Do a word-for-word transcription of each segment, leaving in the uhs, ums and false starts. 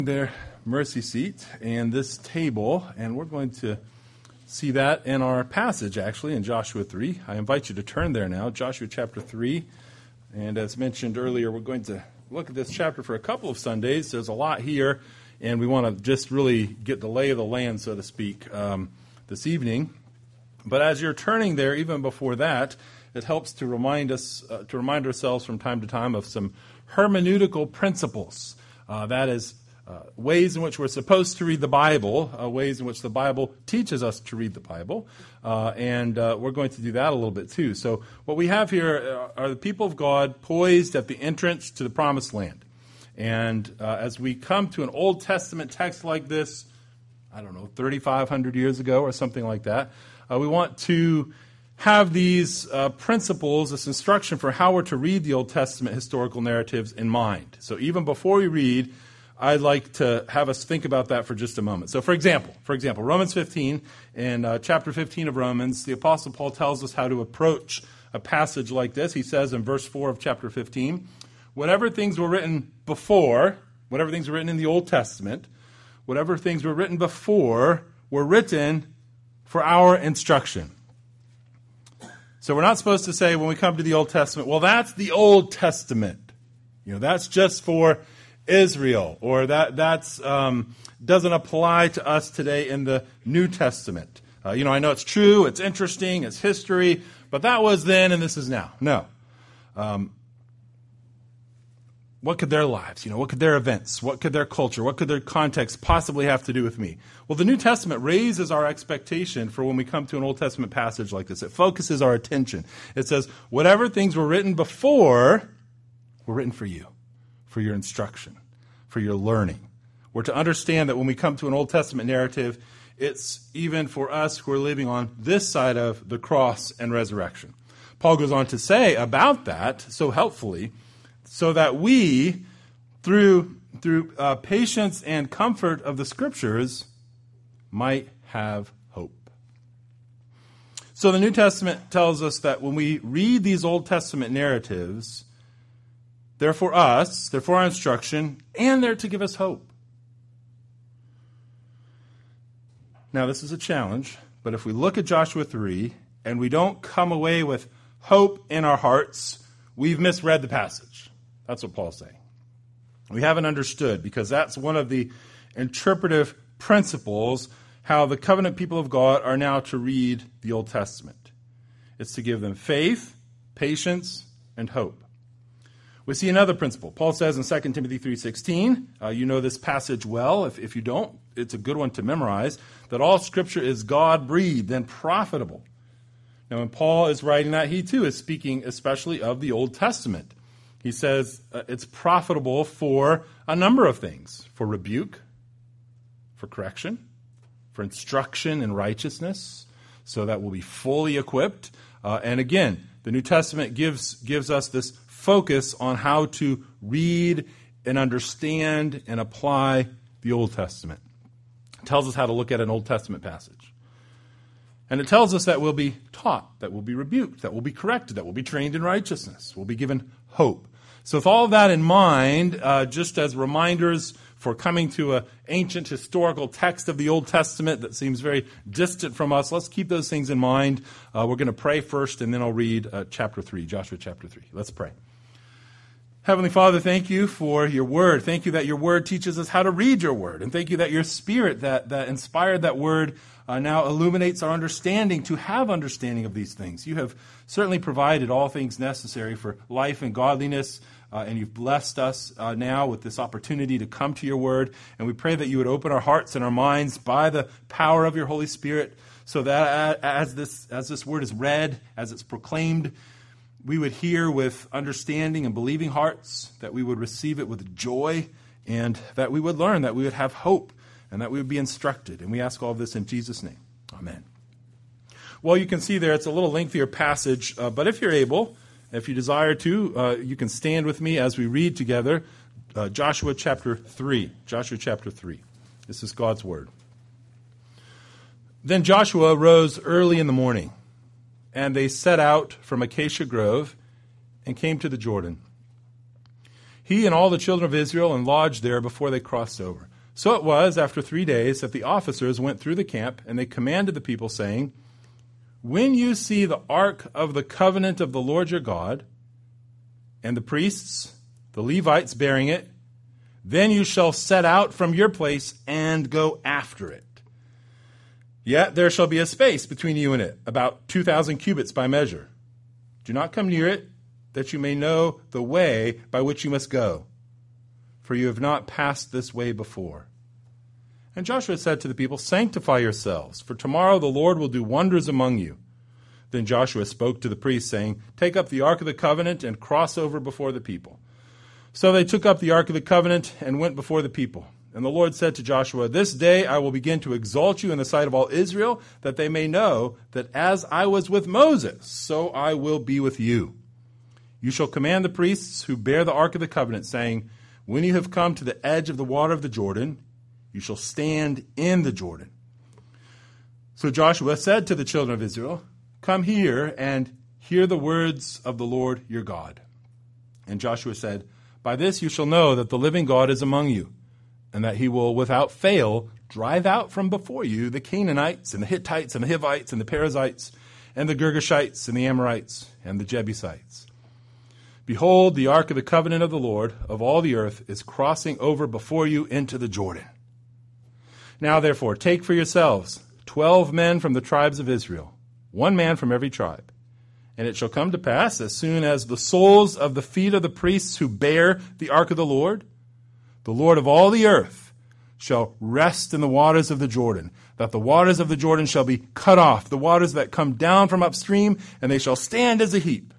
Their mercy seat and this table, and we're going to see that in our passage, actually, in Joshua three. I invite you to turn there now, Joshua chapter three. And as mentioned earlier, we're going to look at this chapter for a couple of Sundays. There's a lot here, and we want to just really get the lay of the land, so to speak, um, this evening. But as you're turning there, even before that, it helps to remind us, uh, to remind ourselves from time to time of some hermeneutical principles. Uh, that is, Uh, ways in which we're supposed to read the Bible, uh, ways in which the Bible teaches us to read the Bible, uh, and uh, we're going to do that a little bit too. So what we have here are the people of God poised at the entrance to the Promised Land. And uh, as we come to an Old Testament text like this, I don't know, thirty-five hundred years ago or something like that, uh, we want to have these uh, principles, this instruction for how we're to read the Old Testament historical narratives in mind. So even before we read, I'd like to have us think about that for just a moment. So, for example, for example, Romans fifteen, in uh, chapter fifteen of Romans, the Apostle Paul tells us how to approach a passage like this. He says in verse four of chapter fifteen, whatever things were written before, whatever things were written in the Old Testament, whatever things were written before were written for our instruction. So we're not supposed to say when we come to the Old Testament, well, that's the Old Testament. You know, that's just for Israel, or that that's um, doesn't apply to us today in the New Testament. Uh, you know, I know it's true, it's interesting, it's history, but that was then and this is now. No. Um, what could their lives, you know, what could their events, what could their culture, what could their context possibly have to do with me? Well, the New Testament raises our expectation for when we come to an Old Testament passage like this. It focuses our attention. It says, whatever things were written before were written for you, for your instruction, for your learning. We're to understand that when we come to an Old Testament narrative, it's even for us who are living on this side of the cross and resurrection. Paul goes on to say about that so helpfully, so that we, through, through uh, patience and comfort of the Scriptures, might have hope. So the New Testament tells us that when we read these Old Testament narratives, they're for us, they're for our instruction, and they're to give us hope. Now, this is a challenge, but if we look at Joshua three and we don't come away with hope in our hearts, we've misread the passage. That's what Paul's saying. We haven't understood, because that's one of the interpretive principles, how the covenant people of God are now to read the Old Testament. It's to give them faith, patience, and hope. We see another principle. Paul says in Second Timothy three sixteen, uh, you know this passage well. If, if you don't, it's a good one to memorize, that all Scripture is God-breathed and profitable. Now, when Paul is writing that, he too is speaking especially of the Old Testament. He says uh, it's profitable for a number of things, for rebuke, for correction, for instruction in righteousness, so that we'll be fully equipped. Uh, and again, the New Testament gives gives us this focus on how to read and understand and apply the Old Testament. It tells us how to look at an Old Testament passage. And it tells us that we'll be taught, that we'll be rebuked, that we'll be corrected, that we'll be trained in righteousness, we'll be given hope. So with all of that in mind, uh, just as reminders for coming to an ancient historical text of the Old Testament that seems very distant from us, let's keep those things in mind. Uh, we're going to pray first, and then I'll read uh, chapter three, Joshua chapter three. Let's pray. Heavenly Father, thank you for your word. Thank you that your word teaches us how to read your word. And thank you that your Spirit that, that inspired that word uh, now illuminates our understanding to have understanding of these things. You have certainly provided all things necessary for life and godliness, uh, and you've blessed us uh, now with this opportunity to come to your word. And we pray that you would open our hearts and our minds by the power of your Holy Spirit, so that as this, as this word is read, as it's proclaimed, we would hear with understanding and believing hearts, that we would receive it with joy, and that we would learn, that we would have hope, and that we would be instructed. And we ask all of this in Jesus' name. Amen. Well, you can see there, it's a little lengthier passage, uh, but if you're able, if you desire to, uh, you can stand with me as we read together uh, Joshua chapter three. Joshua chapter three. This is God's word. Then Joshua rose early in the morning, and they set out from Acacia Grove and came to the Jordan. He and all the children of Israel and lodged there before they crossed over. So it was, after three days, that the officers went through the camp, and they commanded the people, saying, when you see the ark of the covenant of the Lord your God, and the priests, the Levites bearing it, then you shall set out from your place and go after it. Yet there shall be a space between you and it, about two thousand cubits by measure. Do not come near it, that you may know the way by which you must go, for you have not passed this way before. And Joshua said to the people, sanctify yourselves, for tomorrow the Lord will do wonders among you. Then Joshua spoke to the priests, saying, take up the ark of the covenant and cross over before the people. So they took up the ark of the covenant and went before the people. And the Lord said to Joshua, this day I will begin to exalt you in the sight of all Israel, that they may know that as I was with Moses, so I will be with you. You shall command the priests who bear the ark of the covenant, saying, when you have come to the edge of the water of the Jordan, you shall stand in the Jordan. So Joshua said to the children of Israel, come here and hear the words of the Lord your God. And Joshua said, by this you shall know that the living God is among you, and that he will without fail drive out from before you the Canaanites and the Hittites and the Hivites and the Perizzites and the Girgashites and the Amorites and the Jebusites. Behold, the ark of the covenant of the Lord of all the earth is crossing over before you into the Jordan. Now, therefore, take for yourselves twelve men from the tribes of Israel, one man from every tribe. And it shall come to pass, as soon as the soles of the feet of the priests who bear the ark of the Lord, the Lord of all the earth, shall rest in the waters of the Jordan, that the waters of the Jordan shall be cut off, the waters that come down from upstream, and they shall stand as a heap.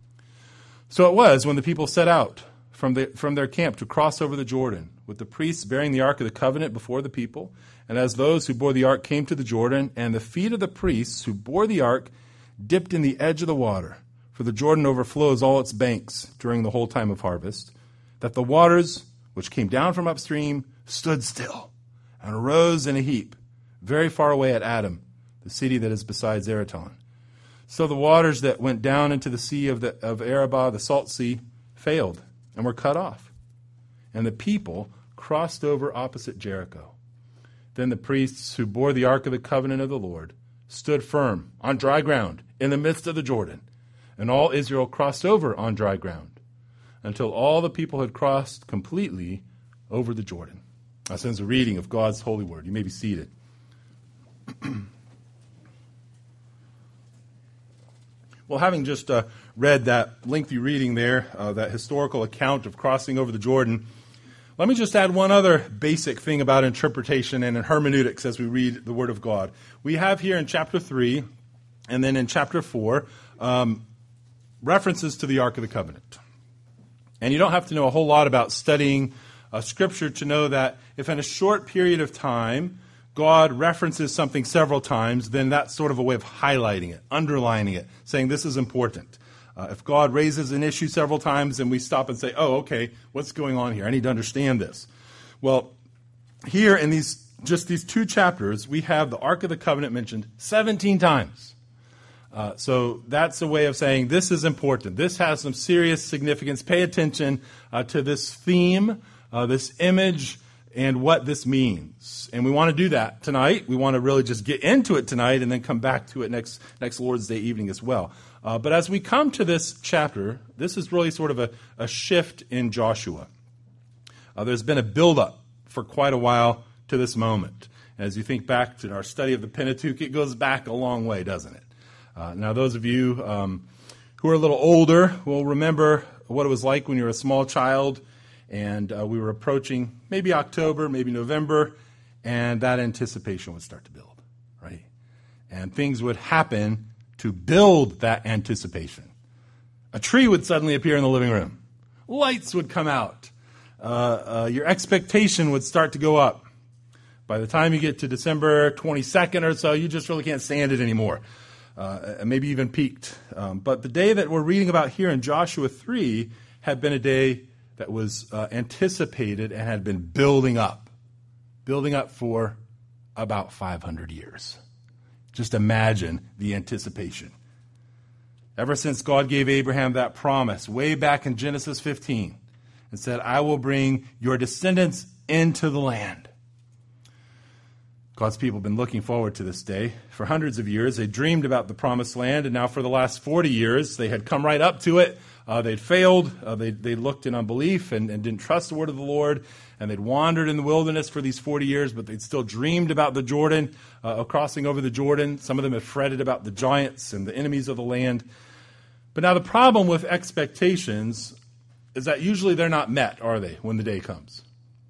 So it was, when the people set out from, the, from their camp to cross over the Jordan, with the priests bearing the ark of the covenant before the people, and as those who bore the ark came to the Jordan, and the feet of the priests who bore the ark dipped in the edge of the water, for the Jordan overflows all its banks during the whole time of harvest, that the waters which came down from upstream stood still and arose in a heap, very far away at Adam, the city that is beside Zeraton. So the waters that went down into the sea of, the, of Arabah, the salt sea, failed and were cut off. And the people crossed over opposite Jericho. Then the priests who bore the ark of the covenant of the Lord stood firm on dry ground in the midst of the Jordan, and all Israel crossed over on dry ground, until all the people had crossed completely over the Jordan. That ends a reading of God's holy word. You may be seated. Well, having just uh, read that lengthy reading there, uh, that historical account of crossing over the Jordan, let me just add one other basic thing about interpretation and in hermeneutics as we read the Word of God. We have here in chapter three, and then in chapter four, um, references to the Ark of the Covenant. And you don't have to know a whole lot about studying uh, Scripture to know that if in a short period of time God references something several times, then that's sort of a way of highlighting it, underlining it, saying this is important. Uh, if God raises an issue several times, then we stop and say, oh, okay, what's going on here? I need to understand this. Well, here in these just these two chapters, we have the Ark of the Covenant mentioned seventeen times. Uh, so that's a way of saying this is important. This has some serious significance. Pay attention uh, to this theme, uh, this image, and what this means. And we want to do that tonight. We want to really just get into it tonight and then come back to it next next Lord's Day evening as well. Uh, but as we come to this chapter, this is really sort of a, a shift in Joshua. Uh, there's been a buildup for quite a while to this moment. As you think back to our study of the Pentateuch, it goes back a long way, doesn't it? Uh, now, those of you um, who are a little older will remember what it was like when you were a small child and uh, we were approaching maybe October, maybe November, and that anticipation would start to build, right? And things would happen to build that anticipation. A tree would suddenly appear in the living room. Lights would come out. Uh, uh, your expectation would start to go up. By the time you get to December twenty-second or so, you just really can't stand it anymore. Uh, maybe even peaked. Um, but the day that we're reading about here in Joshua three had been a day that was uh, anticipated and had been building up. Building up for about five hundred years. Just imagine the anticipation. Ever since God gave Abraham that promise way back in Genesis fifteen and said, I will bring your descendants into the land. God's people have been looking forward to this day. For hundreds of years, they dreamed about the promised land, and now for the last forty years, they had come right up to it. Uh, they'd failed. Uh, they they looked in unbelief and, and didn't trust the word of the Lord, and they'd wandered in the wilderness for these forty years, but they'd still dreamed about the Jordan, uh, of crossing over the Jordan. Some of them have fretted about the giants and the enemies of the land. But now the problem with expectations is that usually they're not met, are they, when the day comes?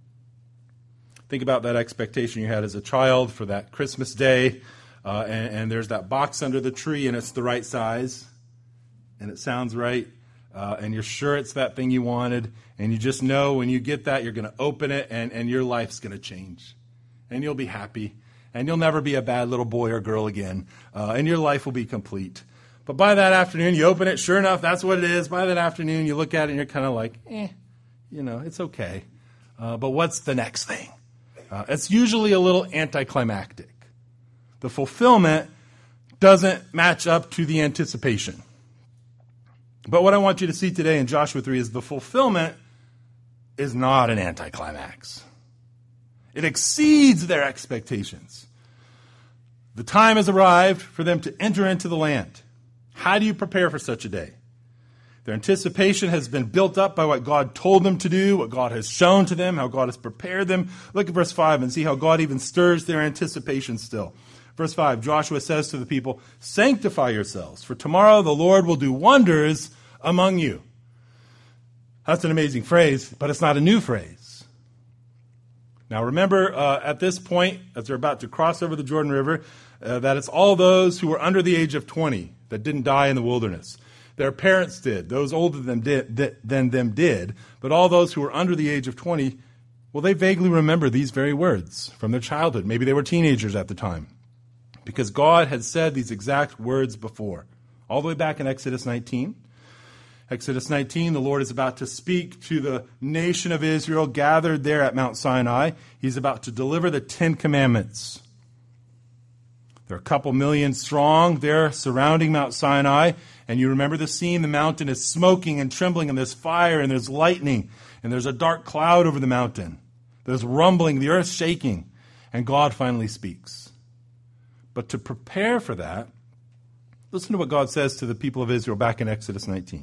Think about that expectation you had as a child for that Christmas day, uh, and, and there's that box under the tree, and it's the right size, and it sounds right, uh, and you're sure it's that thing you wanted, and you just know when you get that, you're going to open it, and, and your life's going to change, and you'll be happy, and you'll never be a bad little boy or girl again, uh, and your life will be complete. But by that afternoon, you open it, sure enough, that's what it is. By that afternoon, you look at it, and you're kind of like, eh, you know, it's okay. Uh, but what's the next thing? Uh, it's usually a little anticlimactic. The fulfillment doesn't match up to the anticipation. But what I want you to see today in Joshua three is the fulfillment is not an anticlimax. It exceeds their expectations. The time has arrived for them to enter into the land. How do you prepare for such a day? Their anticipation has been built up by what God told them to do, what God has shown to them, how God has prepared them. Look at verse five and see how God even stirs their anticipation still. Verse five, Joshua says to the people, "Sanctify yourselves, for tomorrow the Lord will do wonders among you." That's an amazing phrase, but it's not a new phrase. Now remember, uh, at this point, as they're about to cross over the Jordan River, uh, that it's all those who were under the age of twenty that didn't die in the wilderness. Their parents did. Those older than, did, than them did. But all those who were under the age of twenty, well, they vaguely remember these very words from their childhood. Maybe they were teenagers at the time. Because God had said these exact words before. All the way back in Exodus nineteen. Exodus nineteen, the Lord is about to speak to the nation of Israel gathered there at Mount Sinai. He's about to deliver the Ten Commandments. There are a couple million strong there surrounding Mount Sinai. And you remember the scene, the mountain is smoking and trembling, and there's fire, and there's lightning, and there's a dark cloud over the mountain. There's rumbling, the earth's shaking, and God finally speaks. But to prepare for that, listen to what God says to the people of Israel back in Exodus nineteen.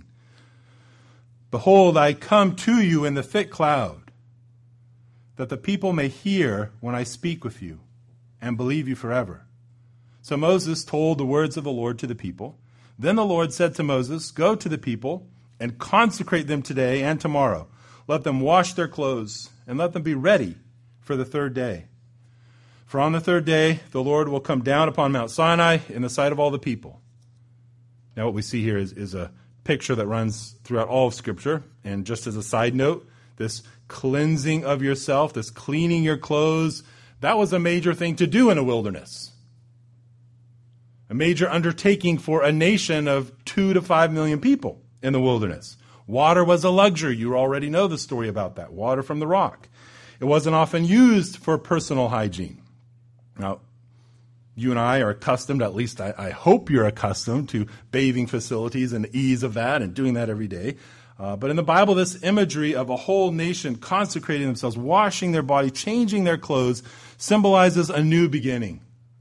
"Behold, I come to you in the thick cloud, that the people may hear when I speak with you, and believe you forever." So Moses told the words of the Lord to the people. Then the Lord said to Moses, "Go to the people and consecrate them today and tomorrow. Let them wash their clothes and let them be ready for the third day. For on the third day the Lord will come down upon Mount Sinai in the sight of all the people." Now what we see here is, is a picture that runs throughout all of Scripture. And just as a side note, this cleansing of yourself, this cleaning your clothes, that was a major thing to do in a wilderness. A major undertaking for a nation of two to five million people in the wilderness. Water was a luxury. You already know the story about that. Water from the rock. It wasn't often used for personal hygiene. Now, you and I are accustomed, at least I, I hope you're accustomed to bathing facilities and the ease of that and doing that every day. Uh, but in the Bible, this imagery of a whole nation consecrating themselves, washing their body, changing their clothes, symbolizes a new beginning.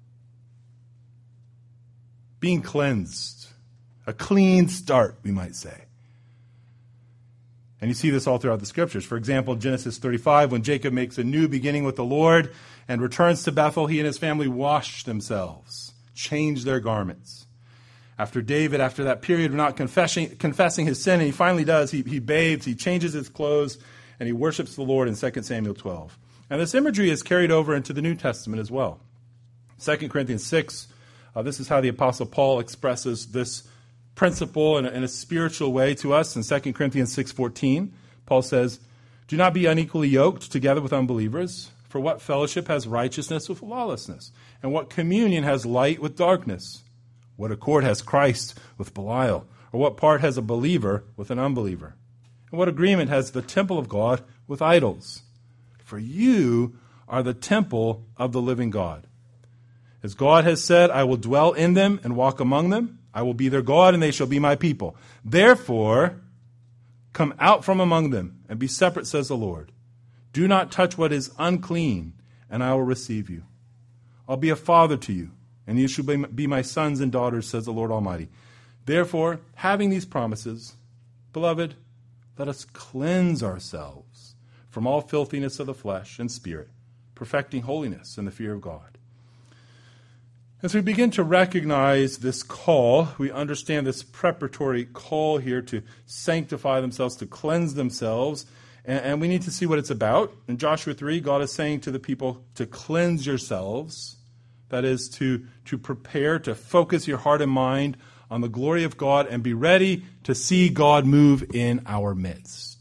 Being cleansed. A clean start, we might say. And you see this all throughout the Scriptures. For example, Genesis thirty-five, when Jacob makes a new beginning with the Lord and returns to Bethel, he and his family wash themselves, change their garments. After David, after that period of not confessing, confessing his sin, and he finally does, he, he bathes, he changes his clothes, and he worships the Lord in Second Samuel twelve. And this imagery is carried over into the New Testament as well. Second Corinthians six, uh, this is how the Apostle Paul expresses this principle in a, in a spiritual way to us. In Second Corinthians six fourteen, Paul says, "Do not be unequally yoked together with unbelievers. For what fellowship has righteousness with lawlessness? And what communion has light with darkness? What accord has Christ with Belial? Or what part has a believer with an unbeliever? And what agreement has the temple of God with idols? For you are the temple of the living God. As God has said, I will dwell in them and walk among them. I will be their God, and they shall be my people. Therefore, come out from among them and be separate, says the Lord. Do not touch what is unclean, and I will receive you. I'll be a father to you, and you shall be my sons and daughters, says the Lord Almighty. Therefore, having these promises, beloved, let us cleanse ourselves from all filthiness of the flesh and spirit, perfecting holiness in the fear of God. As we begin to recognize this call, we understand this preparatory call here to sanctify themselves, to cleanse themselves, and, and we need to see what it's about. In Joshua three, God is saying to the people to cleanse yourselves, that is, to, to prepare, to focus your heart and mind on the glory of God and be ready to see God move in our midst.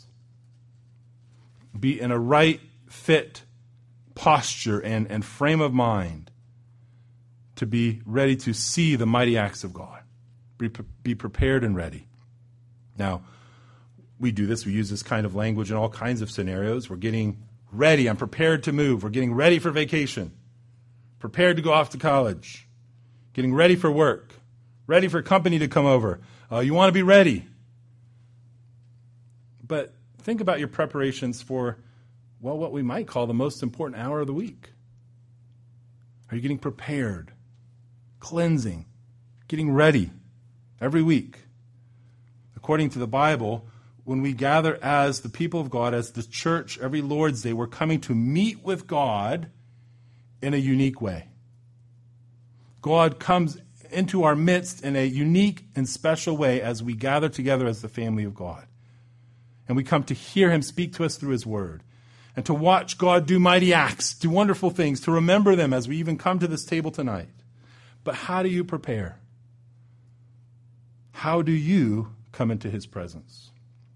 Be in a right, fit posture and, and frame of mind to be ready to see the mighty acts of God. Be, be prepared and ready. Now, we do this. We use this kind of language in all kinds of scenarios. We're getting ready. I'm prepared to move. We're getting ready for vacation. Prepared to go off to college. Getting ready for work. Ready for company to come over. Uh, you want to be ready. But think about your preparations for, well, what we might call the most important hour of the week. Are you getting prepared? Cleansing, getting ready every week. According to the Bible, when we gather as the people of God, as the church, every Lord's Day, we're coming to meet with God in a unique way. God comes into our midst in a unique and special way as we gather together as the family of God. And we come to hear him speak to us through his word. And to watch God do mighty acts, do wonderful things, to remember them as we even come to this table tonight. But how do you prepare? How do you come into his presence?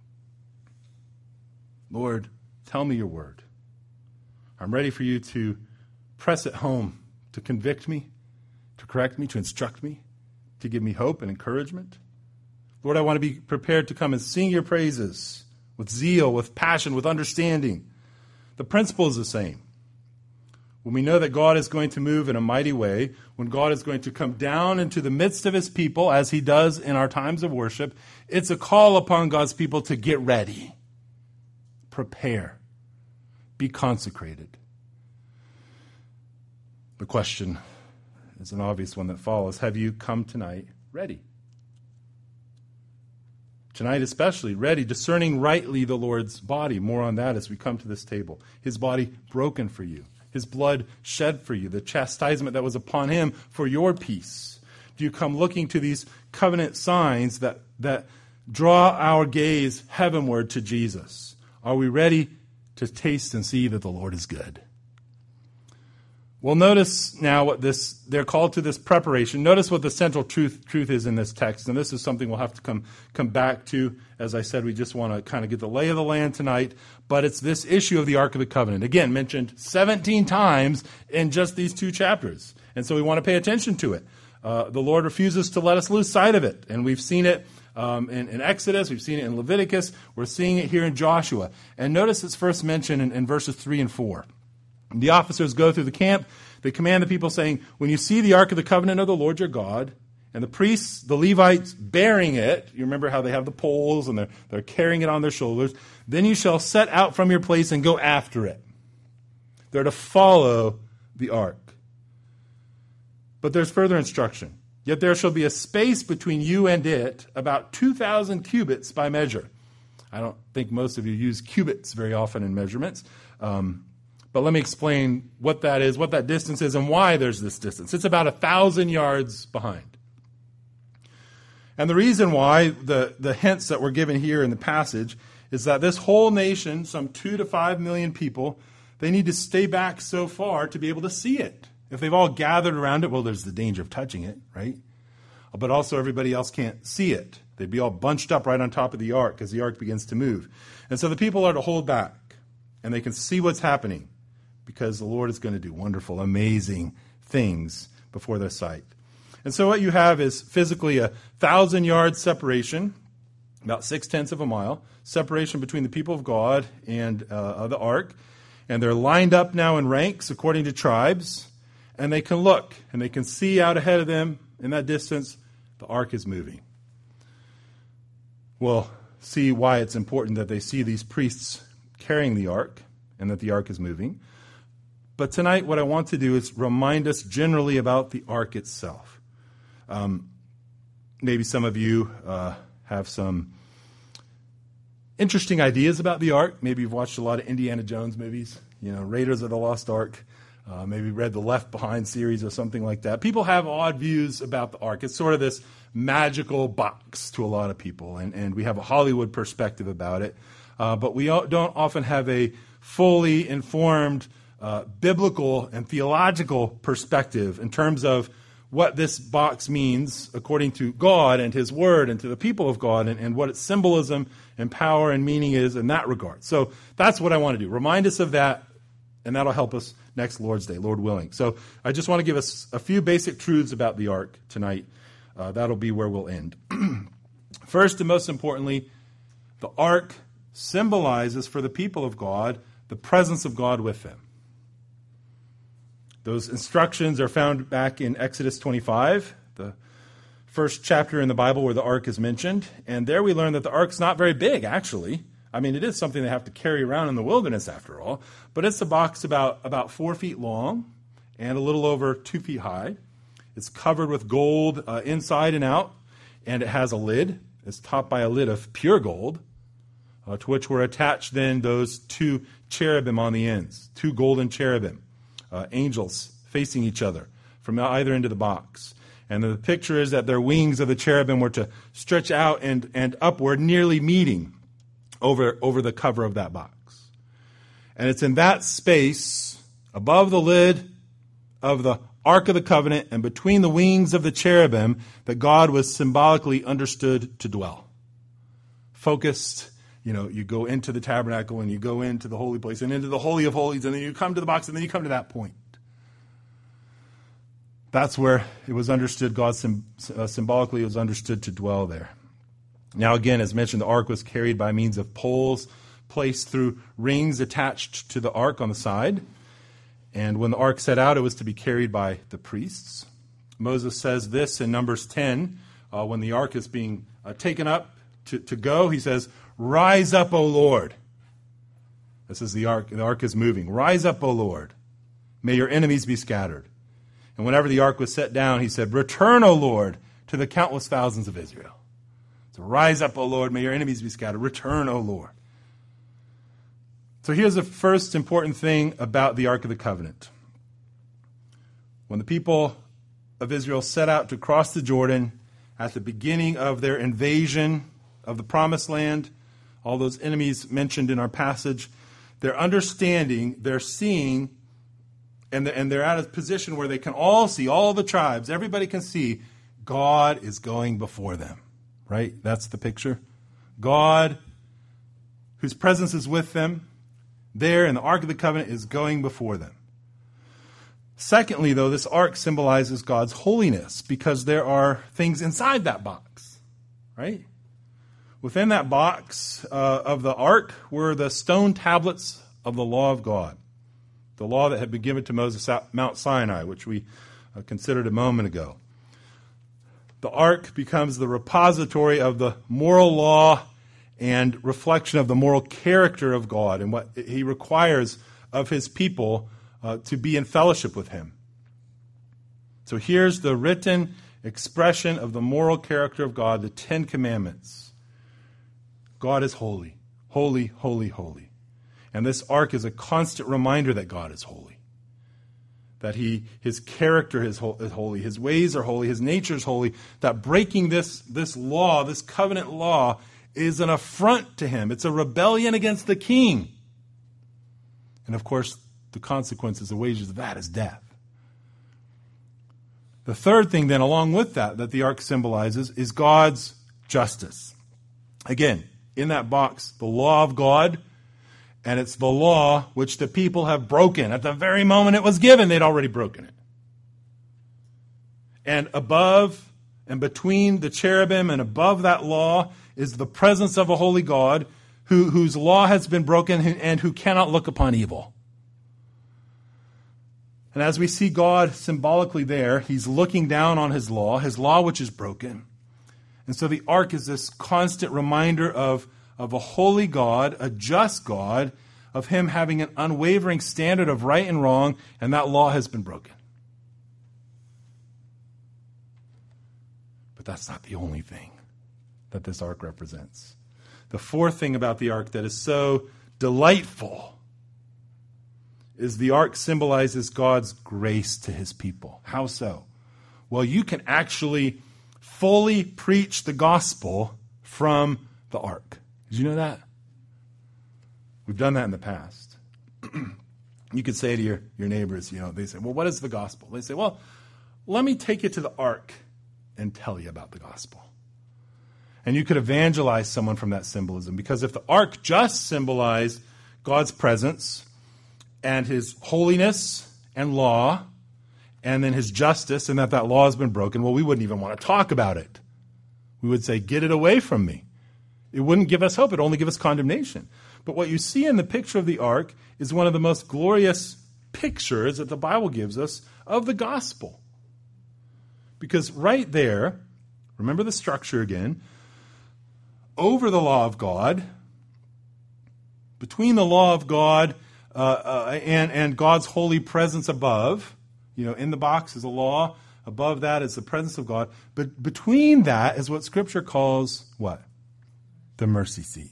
Lord, tell me your word. I'm ready for you to press it home, to convict me, to correct me, to instruct me, to give me hope and encouragement. Lord, I want to be prepared to come and sing your praises with zeal, with passion, with understanding. The principle is the same. When we know that God is going to move in a mighty way, when God is going to come down into the midst of his people, as he does in our times of worship, it's a call upon God's people to get ready, prepare, be consecrated. The question is an obvious one that follows. Have you come tonight ready? Tonight especially, ready, discerning rightly the Lord's body. More on that as we come to this table. His body broken for you. His blood shed for you. The chastisement that was upon him for your peace. Do you come looking to these covenant signs that, that draw our gaze heavenward to Jesus? Are we ready to taste and see that the Lord is good? Well, notice now what this, they're called to this preparation. Notice what the central truth truth is in this text. And this is something we'll have to come, come back to. As I said, we just want to kind of get the lay of the land tonight. But it's this issue of the Ark of the Covenant. Again, mentioned seventeen times in just these two chapters. And so we want to pay attention to it. Uh, the Lord refuses to let us lose sight of it. And we've seen it um, in, in Exodus. We've seen it in Leviticus. We're seeing it here in Joshua. And notice it's first mentioned in, in verses three and four. The officers go through the camp. They command the people saying, when you see the Ark of the Covenant of the Lord your God, and the priests, the Levites, bearing it, you remember how they have the poles and they're, they're carrying it on their shoulders, then you shall set out from your place and go after it. They're to follow the Ark. But there's further instruction. Yet there shall be a space between you and it, about two thousand cubits by measure. I don't think most of you use cubits very often in measurements. Um, But let me explain what that is, what that distance is, and why there's this distance. It's about a thousand yards behind. And the reason why, the, the hints that were given here in the passage, is that this whole nation, some two to five million people, they need to stay back so far to be able to see it. If they've all gathered around it, well, there's the danger of touching it, right? But also everybody else can't see it. They'd be all bunched up right on top of the ark as the ark begins to move. And so the people are to hold back, and they can see what's happening, because the Lord is going to do wonderful, amazing things before their sight. And so what you have is physically a thousand-yard separation, about six-tenths of a mile, separation between the people of God and uh, the ark. And they're lined up now in ranks according to tribes. And they can look, and they can see out ahead of them, in that distance, the ark is moving. We'll see why it's important that they see these priests carrying the ark and that the ark is moving. but tonight what I want to do is remind us generally about the ark itself. Um, maybe some of you uh, have some interesting ideas about the ark. Maybe you've watched a lot of Indiana Jones movies, you know, Raiders of the Lost Ark. Uh, maybe read the Left Behind series or something like that. People have odd views about the ark. It's sort of this magical box to a lot of people, and, and we have a Hollywood perspective about it. Uh, but we don't often have a fully informed uh, biblical and theological perspective in terms of what this box means according to God and His Word and to the people of God, and, and what its symbolism and power and meaning is in that regard. So that's what I want to do. Remind us of that, and that'll help us next Lord's Day, Lord willing. So I just want to give us a few basic truths about the ark tonight. Uh, that'll be where we'll end. First and most importantly, the ark symbolizes for the people of God the presence of God with them. Those instructions are found back in Exodus twenty-five, the first chapter in the Bible where the ark is mentioned. And there we learn that the ark's not very big, actually. I mean, it is something they have to carry around in the wilderness, after all. But it's a box about, about four feet long and a little over two feet high. It's covered with gold uh, inside and out, and it has a lid. It's topped by a lid of pure gold, uh, to which were attached then those two cherubim on the ends, two golden cherubim, uh, angels facing each other from either end of the box. And the picture is that their wings of the cherubim were to stretch out and, and upward, nearly meeting over, over the cover of that box. And it's in that space, above the lid of the Ark of the Covenant and between the wings of the cherubim, that God was symbolically understood to dwell. Focused, you know, you go into the tabernacle and you go into the holy place and into the Holy of Holies, and then you come to the box and then you come to that point. That's where it was understood, God uh, symbolically was understood to dwell there. Now again, as mentioned, the ark was carried by means of poles placed through rings attached to the ark on the side. And when the ark set out, it was to be carried by the priests. Moses says this in Numbers ten, uh, when the ark is being uh, taken up to, to go, he says, "Rise up, O Lord." This is the ark. The ark is moving. "Rise up, O Lord. May your enemies be scattered." And whenever the ark was set down, he said, "Return, O Lord, to the countless thousands of Israel." So rise up, O Lord, may your enemies be scattered. Return, O Lord. So here's the first important thing about the Ark of the Covenant. When the people of Israel set out to cross the Jordan at the beginning of their invasion of the Promised Land, all those enemies mentioned in our passage, they're understanding, they're seeing, and they're at a position where they can all see, all the tribes, everybody can see, God is going before them. Right? That's the picture. God, whose presence is with them, there in the Ark of the Covenant, is going before them. Secondly, though, this ark symbolizes God's holiness because there are things inside that box. Right? Within that box uh, of the ark were the stone tablets of the law of God, the law that had been given to Moses at Mount Sinai, which we uh, considered a moment ago. The ark becomes the repository of the moral law and reflection of the moral character of God and what He requires of His people uh, to be in fellowship with Him. So here's the written expression of the moral character of God, the Ten Commandments. God is holy, holy, holy, holy. And this ark is a constant reminder that God is holy. That he, his character is holy, his ways are holy, his nature is holy, that breaking this, this law, this covenant law, is an affront to him. It's a rebellion against the king. And of course, the consequences, the wages of that is death. The third thing then, along with that, that the ark symbolizes, is God's justice. Again, in that box, the law of God, and it's the law which the people have broken. At the very moment it was given, they'd already broken it. And above and between the cherubim and above that law is the presence of a holy God who, whose law has been broken and who cannot look upon evil. And as we see God symbolically there, He's looking down on His law, His law which is broken. And so the ark is this constant reminder of of a holy God, a just God, of him having an unwavering standard of right and wrong, and that law has been broken. But that's not the only thing that this ark represents. The fourth thing about the ark that is so delightful is the ark symbolizes God's grace to his people. How so? Well, you can actually fully preach the gospel from the ark. Did you know that? We've done that in the past. You could say to your, your neighbors, you know, they say, well, what is the gospel? They say, well, let me take you to the ark and tell you about the gospel. And you could evangelize someone from that symbolism, because if the ark just symbolized God's presence and his holiness and law, and then his justice, and that that law has been broken, well, we wouldn't even want to talk about it. We would say, get it away from me. It wouldn't give us hope. It would only give us condemnation. But what you see in the picture of the ark is one of the most glorious pictures that the Bible gives us of the gospel. Because right there, remember the structure again, over the law of God, between the law of God uh, uh, and, and God's holy presence above, you know, in the box is a law, above that is the presence of God, but between that is what Scripture calls what? The mercy seat.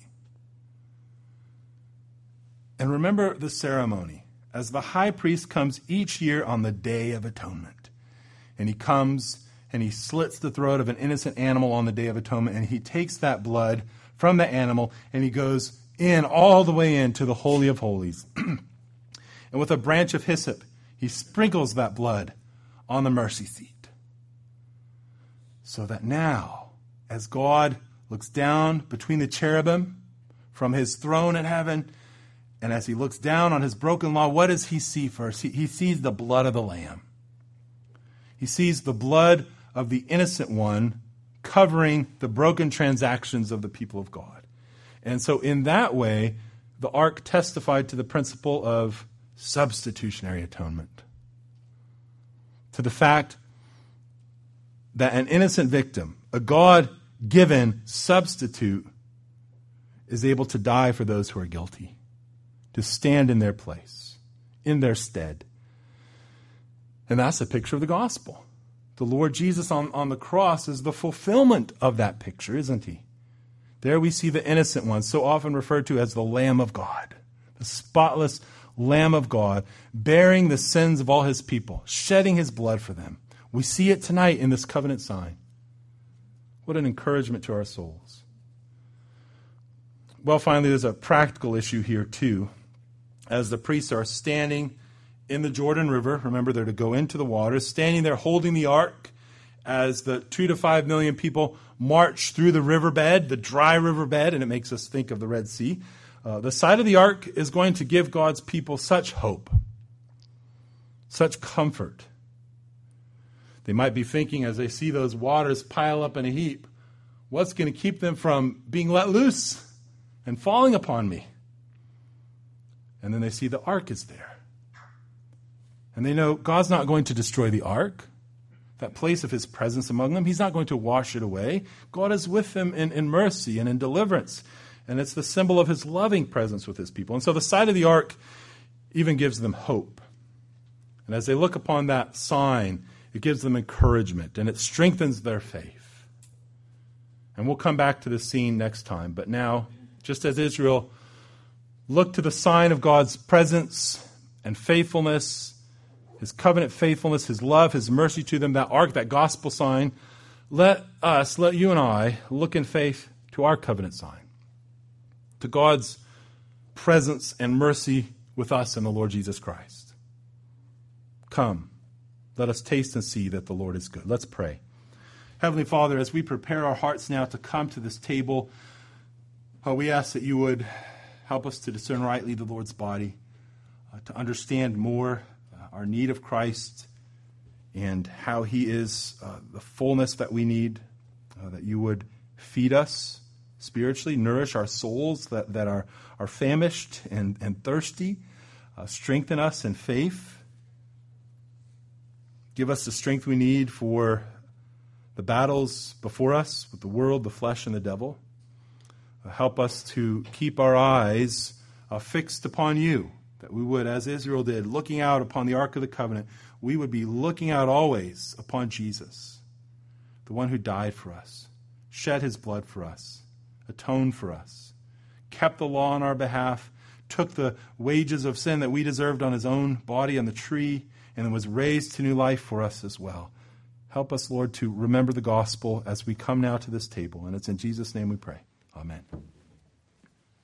And remember the ceremony, as the high priest comes each year on the Day of Atonement. And he comes and he slits the throat of an innocent animal on the Day of Atonement, and he takes that blood from the animal and he goes in all the way into the Holy of Holies. And with a branch of hyssop, he sprinkles that blood on the mercy seat. So that now, as God looks down between the cherubim from his throne in heaven, and as he looks down on his broken law, what does he see first? He, he sees the blood of the Lamb. He sees the blood of the innocent one covering the broken transactions of the people of God. And so in that way, the ark testified to the principle of substitutionary atonement. To the fact that an innocent victim, a God-given substitute, is able to die for those who are guilty, to stand in their place, in their stead. And that's a picture of the gospel. The Lord Jesus on, on the cross is the fulfillment of that picture, isn't he? There we see the innocent one, so often referred to as the Lamb of God, the spotless Lamb of God, bearing the sins of all his people, shedding his blood for them. We see it tonight in this covenant sign. What an encouragement to our souls. Well, finally, there's a practical issue here, too. As the priests are standing in the Jordan River, remember they're to go into the waters, standing there holding the ark as the two to five million people march through the riverbed, the dry riverbed, and it makes us think of the Red Sea. Uh, the sight of the ark is going to give God's people such hope, such comfort. They might be thinking as they see those waters pile up in a heap, what's going to keep them from being let loose and falling upon me? And then they see the ark is there. And they know God's not going to destroy the ark, that place of his presence among them. He's not going to wash it away. God is with them in, in mercy and in deliverance. And it's the symbol of his loving presence with his people. And so the sight of the ark even gives them hope. And as they look upon that sign, it gives them encouragement and it strengthens their faith. And we'll come back to this scene next time. But now, just as Israel looked to the sign of God's presence and faithfulness, his covenant faithfulness, his love, his mercy to them, that ark, that gospel sign, let us, let you and I look in faith to our covenant sign, to God's presence and mercy with us in the Lord Jesus Christ. Come, let us taste and see that the Lord is good. Let's pray. Heavenly Father, as we prepare our hearts now to come to this table, uh, we ask that you would help us to discern rightly the Lord's body, uh, to understand more our need of Christ and how he is uh, the fullness that we need, uh, that you would feed us spiritually, nourish our souls that, that are, are famished and, and thirsty, uh, strengthen us in faith, give us the strength we need for the battles before us with the world, the flesh, and the devil. Uh, help us to keep our eyes uh, fixed upon you, that we would, as Israel did, looking out upon the Ark of the Covenant, we would be looking out always upon Jesus, the one who died for us, shed his blood for us, atoned for us, kept the law on our behalf, took the wages of sin that we deserved on his own body on the tree, and then was raised to new life for us as well. Help us, Lord, to remember the gospel as we come now to this table. And it's in Jesus' name we pray. Amen.